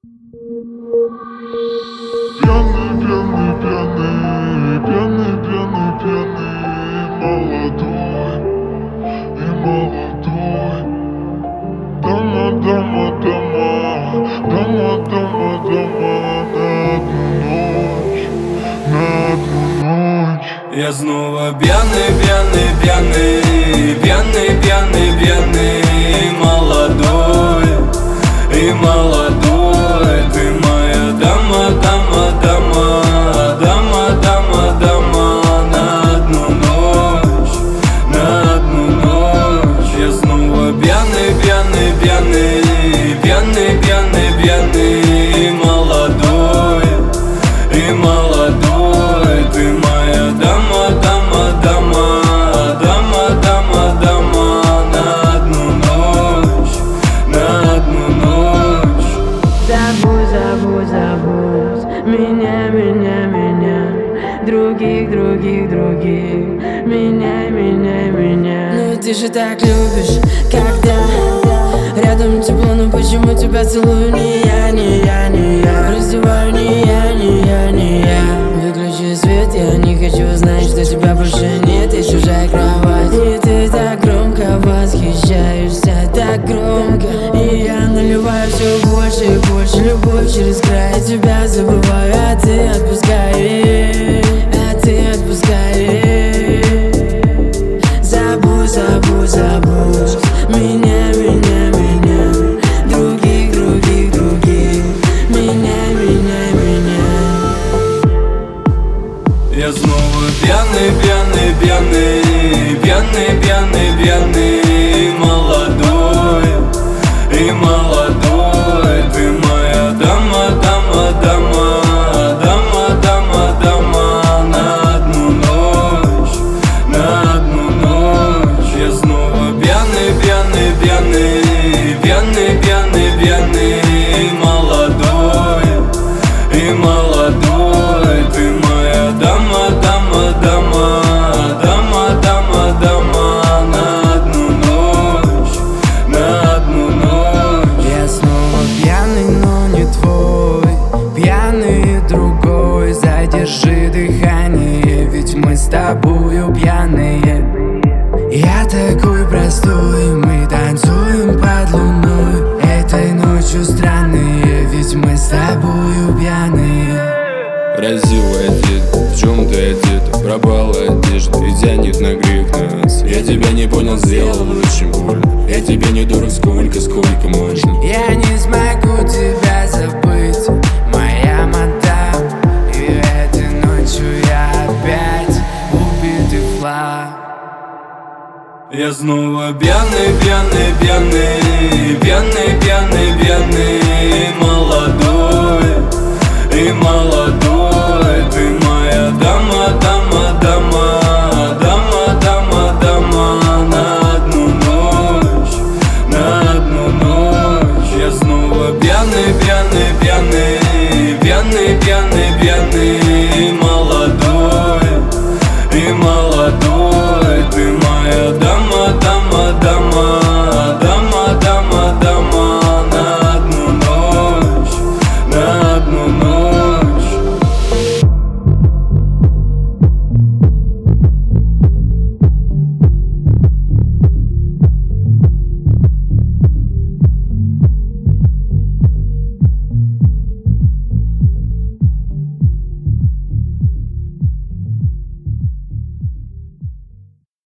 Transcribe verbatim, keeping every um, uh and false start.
Пьяный, пьяный, пьяный, пьяный, пьяный, пьяный, молодой и молодой. Дома, дома, дома, дома, дома, дома, на одну ночь, на одну ночь. Я снова пьяный, пьяный, пьяный, пьяный, пьяный, пьяный, молодой и молодой. Ты моя дама, дама, дама, дама, дама, дама, на одну ночь, на одну ночь. Я снова пьяный, пьяный, пьяный, пьяный, пьяный, пьяный, молодой и молодой. Ты моя дама, дама, дама, дама, дама, дама, на одну ночь, на одну ночь. Забудь, забудь, забудь меня, меня, меня, других, других, других. Меняй, меняй, меня. Ну ты же так любишь, когда рядом тепло, но почему тебя целую не я, не я, не я. Раздеваю не я, не я, не я. Выключи свет, я не хочу знать, что тебя больше нет. И чужая кровать. И ты так громко восхищаешься, так громко. И я наливаю все больше и больше. Любовь через край, тебя забываю, а ты отпускаешь, а ты отпускаешь. Забудь, забудь, забудь меня, меня, меня, других, других, других. Меняй, меняй, меняй. Я снова пьяный, пьяный, пьяный, пьяный, пьяный, пьяный, молодой и молодой. Ты моя дама, дама, дама, дама, дама, дама, на одну ночь, на одну ночь. Я снова пьяный, пьяный, пьяный, пьяный, пьяный, пьяный, молодой и молодой. Ты моя дама, дама, дама, дама, дама, дама, на одну ночь, на одну ночь. Я снова пьяный, но не твой, пьяный другой. Задержи дыхание, ведь мы с тобою пьяные. Я такой простой, мы танцуем под луной. Этой ночью странные, ведь мы с тобою пьяные. Красивый одет, в чем ты одета? Пропала одежда и тянет на грех нас. Я тебя не понял, сделал очень больно. Я тебе не дурак, сколько, сколько можно. Я не смогу тебя забыть, моя мадам. И этой ночью я опять убитый флаг. Я снова пьяный, пьяный, пьяный, пьяный, пьяный, пьяный, молодой и молодой. Ты моя дама, дама, дама, дама, дама, дама, на одну ночь, на одну ночь. Я снова пьяный, пьяный, пьяный, пьяный, пьяный, пьяный,